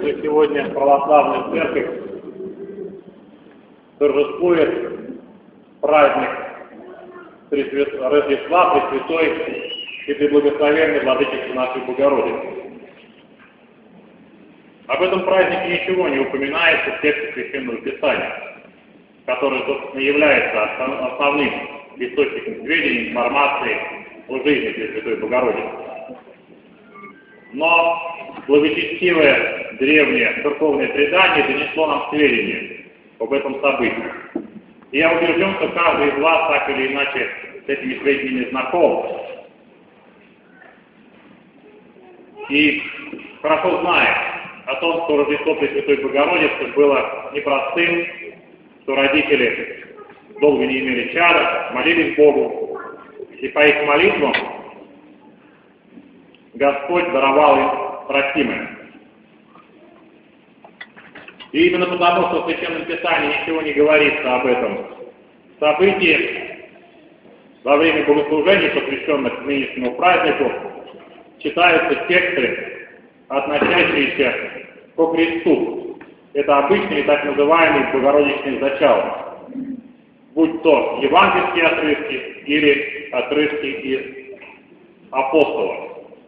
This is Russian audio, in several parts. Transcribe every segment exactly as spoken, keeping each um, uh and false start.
что сегодня православная церковь торжествует праздник Рождества Пресвятой и Преблагословенной Владычицы нашей Богородицы. Об этом празднике ничего не упоминается в тексте Священного Писания, который, собственно, является основным источником сведений, информации о жизни Пресвятой Богородицы. Но благочестивое древнее церковное предание донесло нам сведения об этом событии. И я убежден, что каждый из вас так или иначе с этими сведениями знаком. И хорошо знает о том, что Рождество Пресвятой Богородицы было непростым, что родители долго не имели чада, молились Богу, и по их молитвам Господь даровал им просимое. И именно потому, что в Священном Писании ничего не говорится об этом событии, во время богослужений, посвященных нынешнему празднику, читаются тексты, относящиеся ко кресту. Это обычные так называемые богородичные зачала, будь то евангельские отрывки или отрывки из апостолов.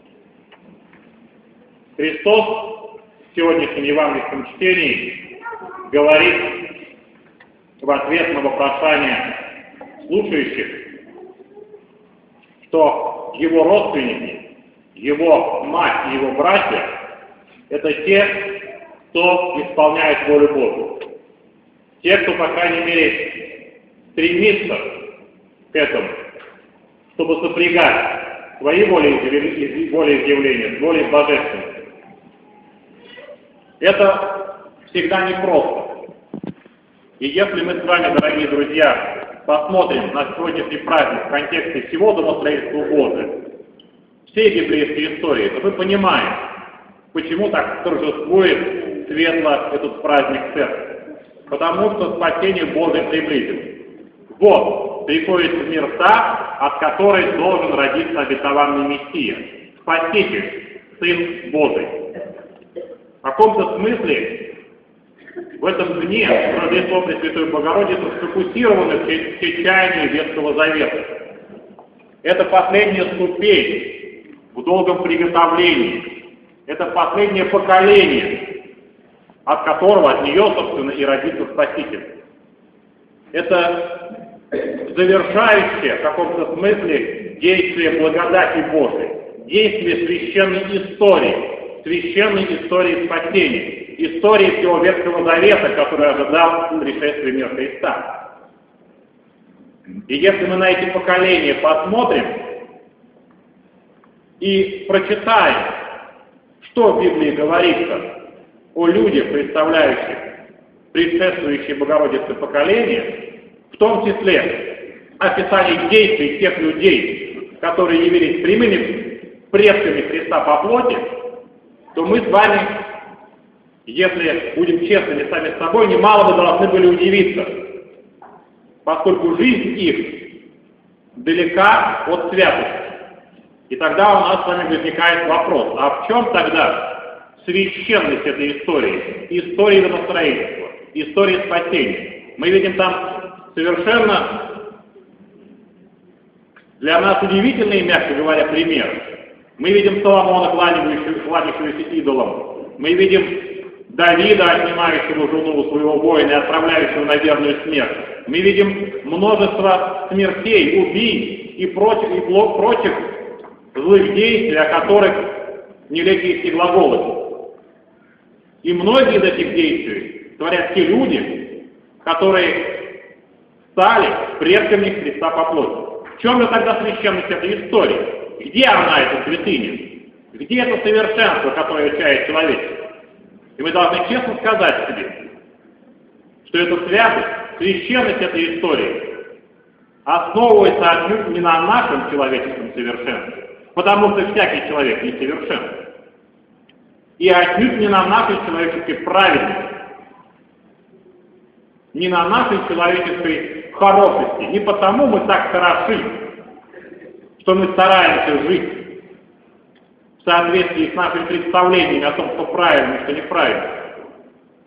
Христос в сегодняшнем евангельском чтении говорит в ответ на вопрошание слушающих, что его родственники, его мать и его братья — это те, кто исполняет волю Божию. Те, кто, по крайней мере, стремится к этому, чтобы сопрягать свои волеизъявления с волей божественной. Это всегда непросто. И если мы с вами, дорогие друзья, посмотрим на сегодняшний праздник в контексте всего домостроительства Божия, всей библейской истории, то мы понимаем, почему так торжествует светло этот праздник церкви. Потому что спасение Божие приблизилось. Вот приходит в мир та, от которой должен родиться обетованный Мессия, Спаситель, Сын Божий. В каком-то смысле в этом дне Рождество Пресвятой Богородицы сфокусировано все чаяния Ветхого Завета. Это последняя ступень в долгом приготовлении. Это последнее поколение, от которого, от нее, собственно, и родится Спаситель. Это завершающее в каком-то смысле действие благодати Божией, действие священной истории, священной истории спасения, истории всего Ветхого Завета, который ожидал пришествия мира Христа. И если мы на эти поколения посмотрим и прочитаем, что в Библии говорится о людях, представляющих предшествующие Богородице поколения, в том числе описание действий тех людей, которые явились прямыми предками Христа по плоти, то мы с вами, если будем честными сами с собой, немало бы должны были удивиться, поскольку жизнь их далека от святости. И тогда у нас с вами возникает вопрос, а в чем тогда священность этой истории, истории домостроительства, истории спасения? Мы видим там совершенно для нас удивительные, мягко говоря, примеры. Мы видим Соломона, кланяющегося идолам. Мы видим Давида, отнимающего жену у своего воина и отправляющего на верную смерть. Мы видим множество смертей, убийств и прочих, и прочих злых действий, о которых нелегкие глаголы. И многие из этих действий творят те люди, которые стали предками Христа по плоти. В чем же тогда священность этой истории? Где она, эта святыня? Где это совершенство, которое чает человечество? И мы должны честно сказать себе, что эта святость, священность этой истории основывается отнюдь не на нашем человеческом совершенстве, потому что всякий человек несовершен, и отнюдь не на нашей человеческой праведности, не на нашей человеческой хорошести. Не потому мы так хороши, что мы стараемся жить в соответствии с нашими представлениями о том, что правильно и что неправильно.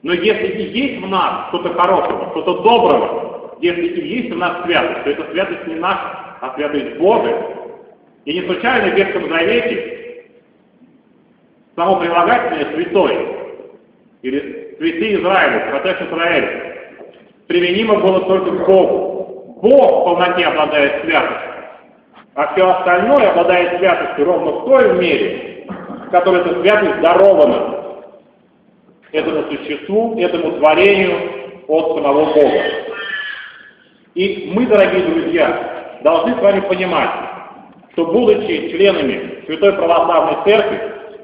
Но если и есть в нас что-то хорошего, что-то доброго, если и есть в нас святость, то эта святость не наша, а святость Божия. И не случайно в Ветхом Завете само прилагательное «святой» или «святый Израиль», «протеж Израиль» применимо было только к Богу. Бог в полноте обладает святостью, а все остальное обладает святостью ровно в той мере, в которой эта святость дарована этому существу, этому творению от самого Бога. И мы, дорогие друзья, должны с вами понимать, что, будучи членами Святой Православной Церкви,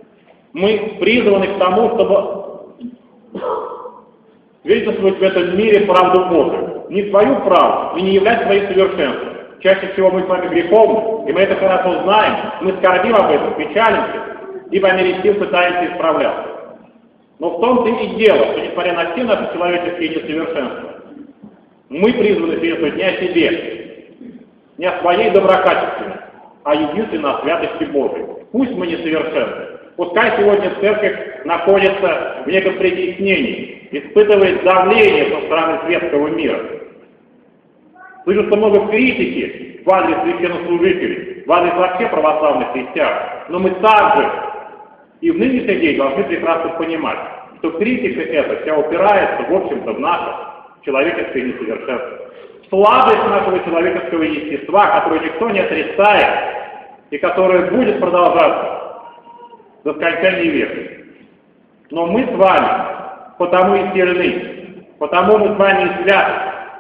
мы призваны к тому, чтобы свидетельствовать в этом мире правду Божию. Не свою правду и не являть своим совершенством. Чаще всего мы с вами греховны, и мы это хорошо знаем, мы скорбим об этом, печалимся, и по мере сил пытаемся исправляться. Но в том-то и дело, что несмотря на все наши человеческие несовершенства, мы призваны свидетельствовать не о себе, не о своей доброкачественности, а единственно о святости Божией. Пусть мы несовершенны. Пускай сегодня церковь находится в неком притеснении, испытывает давление со стороны светского мира. Слышится много критики в адрес священнослужителей, в адрес вообще православных христиан. Но мы также и в нынешний день должны прекрасно понимать, что критика эта вся упирается, в общем-то, в наше человеческое несовершенство. Слабость нашего человеческого естества, которую никто не отрицает, и которая будет продолжаться до скончания века. Но мы с вами потому и сильны, потому мы с вами и святы.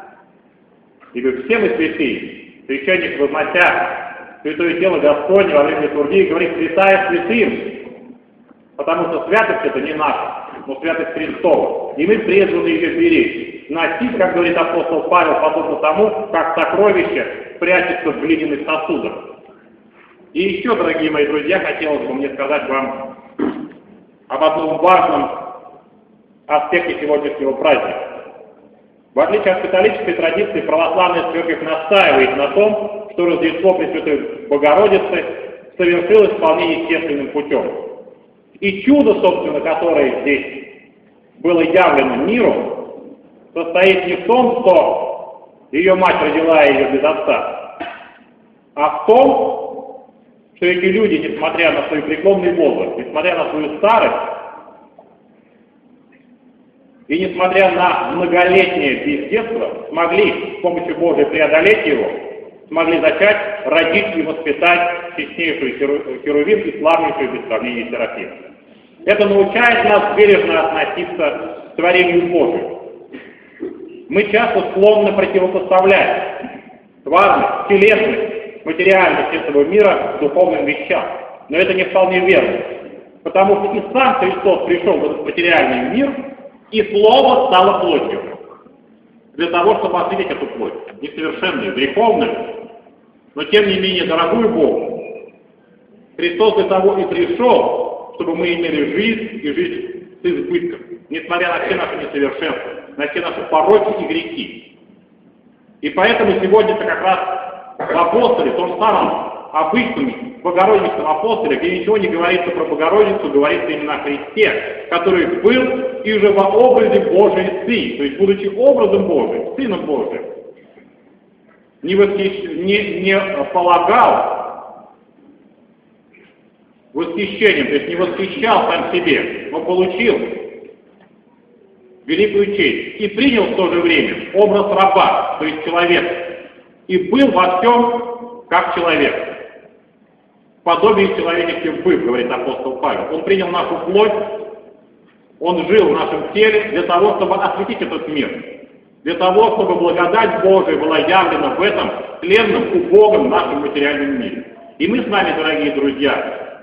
Ибо все мы святые, священник, вознося святое тело Господне во время литургии, говорит: святая святым, потому что святость это не наша, но святость Христова. И мы призваны ее беречь, носить, как говорит апостол Павел, подобно тому, как сокровище прячется в глиняных сосудах. И еще, дорогие мои друзья, хотелось бы мне сказать вам об одном важном аспекте сегодняшнего праздника. В отличие от католической традиции, православная церковь настаивает на том, что Рождество Пресвятой Богородицы совершилось вполне естественным путем. И чудо, собственно, которое здесь было явлено миру, состоит не в том, что ее мать родила ее без отца, а в том, что эти люди, несмотря на свой преклонный возраст, несмотря на свою старость, и несмотря на многолетнее бездетство, смогли с помощью Божией преодолеть его, смогли зачать, родить и воспитать честнейшую Херувим и славнейшую без сравнения Серафим. Это научает нас бережно относиться к творению Божию. Мы часто склонны противопоставлять тварность, телесность, материальность этого мира духовным вещам. Но это не вполне верно. Потому что и сам Христос пришел в этот материальный мир, и Слово стало плотью. Для того, чтобы осветить эту плоть. Несовершенную, греховную, но тем не менее дорогую Богу. Христос для того и пришел, чтобы мы имели жизнь и жизнь с избытком. Несмотря на все наши несовершенства, на все наши пороки и грехи. И поэтому сегодня-то как раз в апостоле, в том самом обычном Богородичном апостоле, где ничего не говорится про Богородицу, говорится именно о Христе, который был и же во образе Божий Сын, то есть будучи образом Божиим, Сыном Божиим, не, восхищ... не, не полагал восхищением, то есть не восхищал сам себе, но получил великую честь и принял в то же время образ раба, то есть человека, и был во всем как человек. Подобие человеческих быв, говорит апостол Павел. Он принял нашу плоть, он жил в нашем теле для того, чтобы осветить этот мир, для того, чтобы благодать Божия была явлена в этом тленном, убогом нашем материальном мире. И мы с вами, дорогие друзья,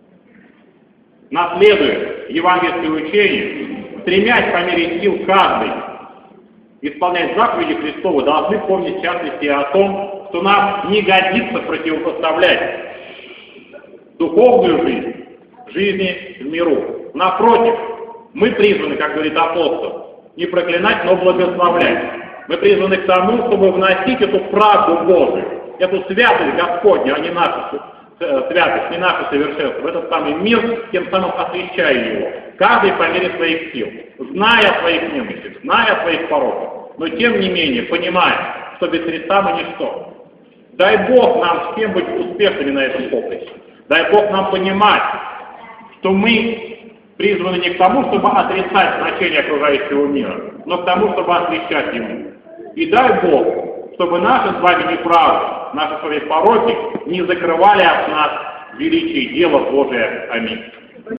наследуя евангельское учение, стремясь по мере сил каждый исполнять заповеди Христовы, должны помнить в частности о том, что нам не годится противопоставлять духовную жизнь жизни в миру. Напротив, мы призваны, как говорит апостол, не проклинать, но благословлять. Мы призваны к тому, чтобы вносить эту правду Божию, эту святость Господню, а не нашу святость, не наше совершенство, в этот самый мир, тем самым освещая его. Каждый по мере своих сил, зная о своих немощах, зная о своих пороках, но тем не менее понимая, что без Христа мы ничто. Дай Бог нам всем быть успешными на этом поприще. Дай Бог нам понимать, что мы призваны не к тому, чтобы отрицать значение окружающего мира, но к тому, чтобы освещать ему. И дай Бог, чтобы наши с вами неправды, наши свои пороки не закрывали от нас величие дела Божия. Аминь.